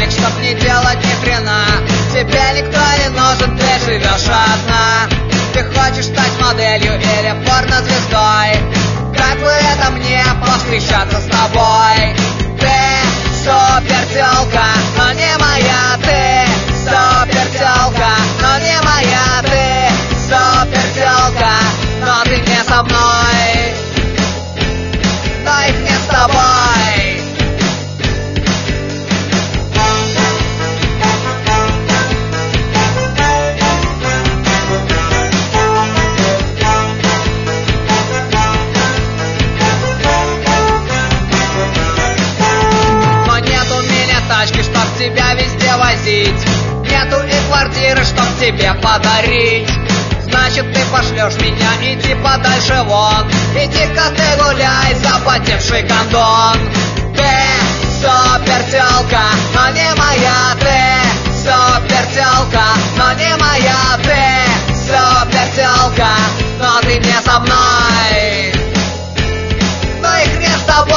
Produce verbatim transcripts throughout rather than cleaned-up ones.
так, чтоб не делать ни хрена. Тебе никто не нужен, ты живешь одна. Ты хочешь стать моделью или порнозвездой? Как бы это мне повстречаться с тобой? Ты супер тёлка, но не моя. Ты супер тёлка, но не моя. Ты супер тёлка, но ты не со мной. Но их не с тобой. Чтоб тебя везде возить, нету и квартиры, чтоб тебе подарить. Значит, ты пошлешь меня идти подальше вон. Иди-ка ты гуляй, запотевший гондон. Ты супер тёлка, но не моя. Ты супер тёлка, но не моя. Ты супер тёлка, но ты не со мной. Но их не с тобой.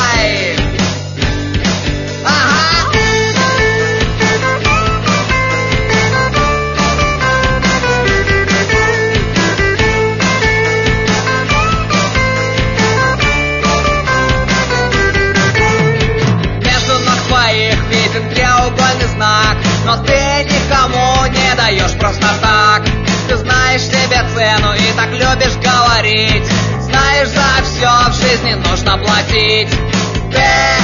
Треугольный знак, но ты никому не даешь просто так. Ты знаешь себе цену и так любишь говорить. Знаешь, за все в жизни нужно платить. Ты